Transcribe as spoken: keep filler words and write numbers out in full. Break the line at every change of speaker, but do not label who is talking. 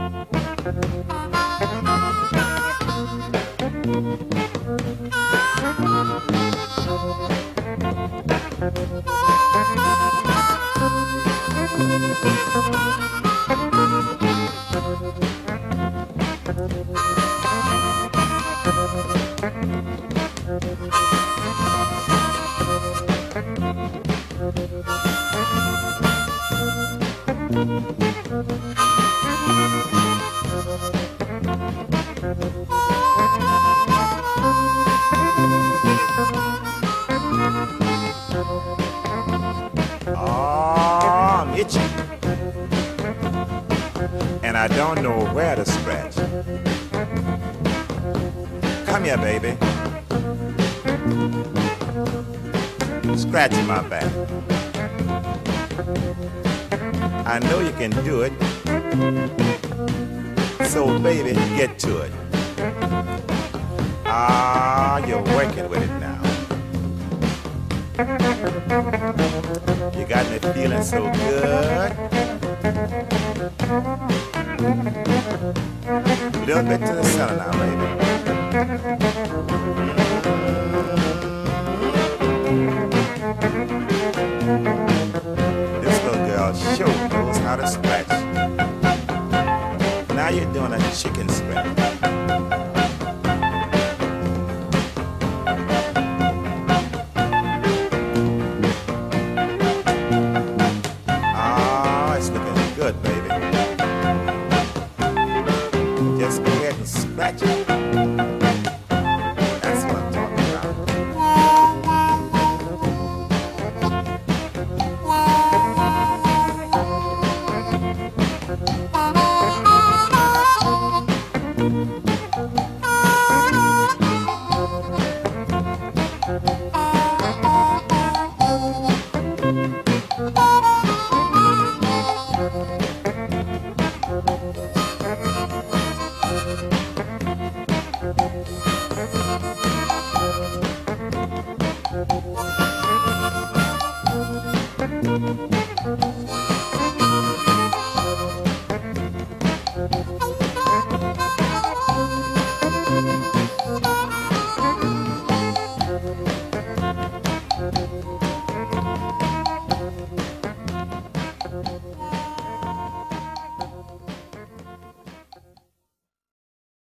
Oh, I'm itching, and I don't know where to scratch. Come here, baby. Scratch my back. I know you can do it. So, baby, get to it. Ah, you're working with it now. You got me feeling so good. A little bit to the center now, baby. This little girl sure knows how to scratch. Now you're doing a chicken scratch.